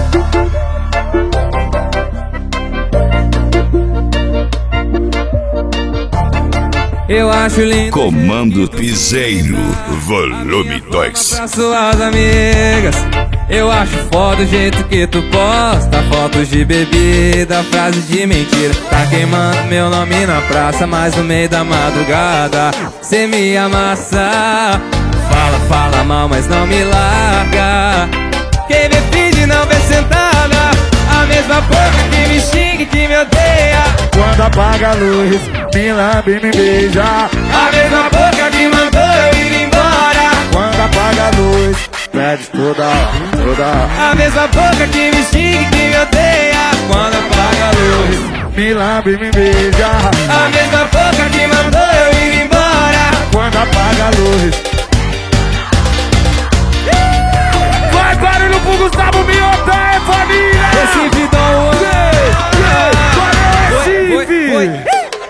Eu acho lindo. Comando Piseiro, volume 2. Pra suas amigas. Eu acho foda o jeito que tu posta fotos de bebida, frases de mentira. Tá queimando meu nome na praça, mas no meio da madrugada cê me amassa. Fala, fala mal, mas não me larga. Quem me finge não vê sentada. A mesma boca que me xinga e que me odeia. Quando apaga a luz, me lambe e me beija. A mesma boca que mandou eu ir embora. Quando apaga a luz, pede toda hora, toda hora. A mesma boca que me xinga e que me odeia. Quando apaga a luz, me lambe e me beija. a mesma boca que mandou eu ir embora. Quando apaga a luz. Vai barulho pro Gustavo Miotta, é família! Recife Dom Recife!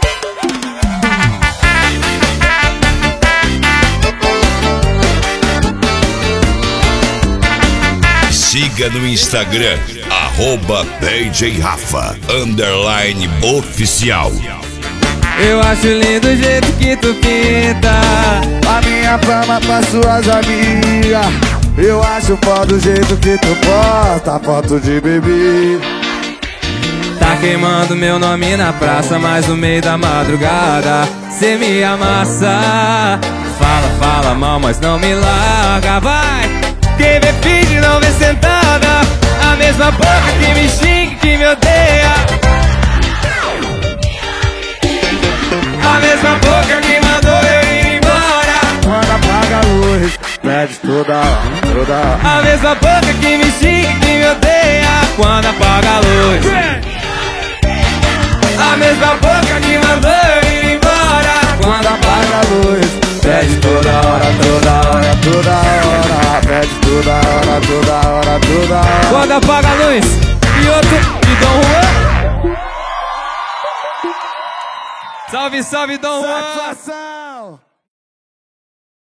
Siga no Instagram, @DJRafa _oficial. Eu acho lindo o jeito que tu pinta. A minha fama pra suas amigas. Eu acho foda o jeito que tu posta foto de bebê. Tá queimando meu nome na praça, mas no meio da madrugada cê me amassa. Fala, fala mal, mas não me larga. Vai! Quem me finge não vê sentada. A mesma boca que me xinga e que me odeia. A mesma boca que mandou eu ir embora. Quando apaga a luz, pede toda hora, toda hora. A mesma boca que me xinga e que me odeia. Quando apaga a luz. A mesma boca que mandou eu ir embora. Quando apaga a luz, pede toda hora, toda hora, Toda hora, pede toda hora, toda hora, toda hora. quando apaga a luz. E outro, e Dom Juan. Salve, salve, Dom Juan. Satisfação!